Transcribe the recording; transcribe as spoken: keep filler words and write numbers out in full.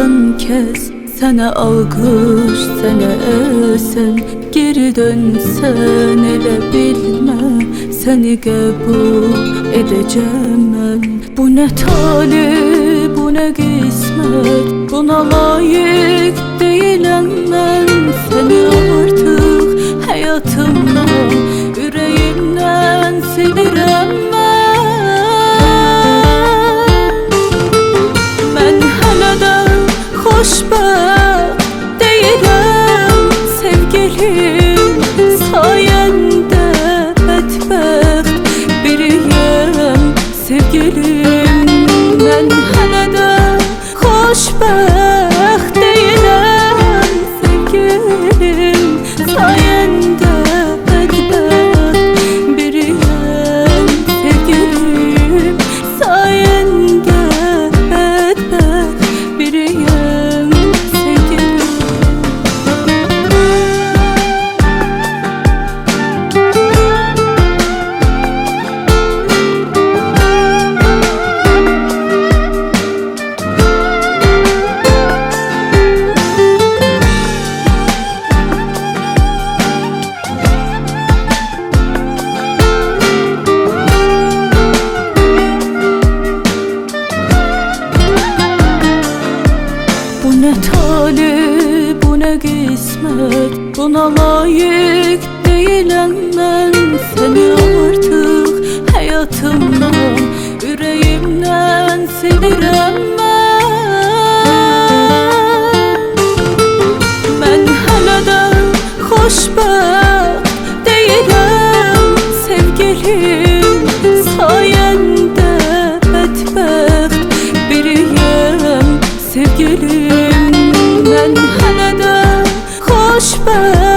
son kez sana alkış, sana esen, geri dönsen ele bilme, seni kabul edeceğim ben. Bu ne talih, bu ne kısmet, buna layık değilim ben. Seni artık hayatımdan, yüreğimden silirem ben. Ben hala da xoşbəxt değilim sevgilim, sayende bədbəxt biriyəm sevgilim. Ben hala da xoşbəxt değilim sevgilim, sayende bədbəxt biriyəm sevgilim, sayende bədbəxt biriyəm sevgilim. Bu ne talih, bu ne kısmet, buna layık değilim ben. Seni artık hayatımdan, yüreğimden silirem ben. Ben hala da xoşbəxt değilim sevgilim, sayende bədbəxt biriyəm sevgilim. Ben hala da xoşbəxt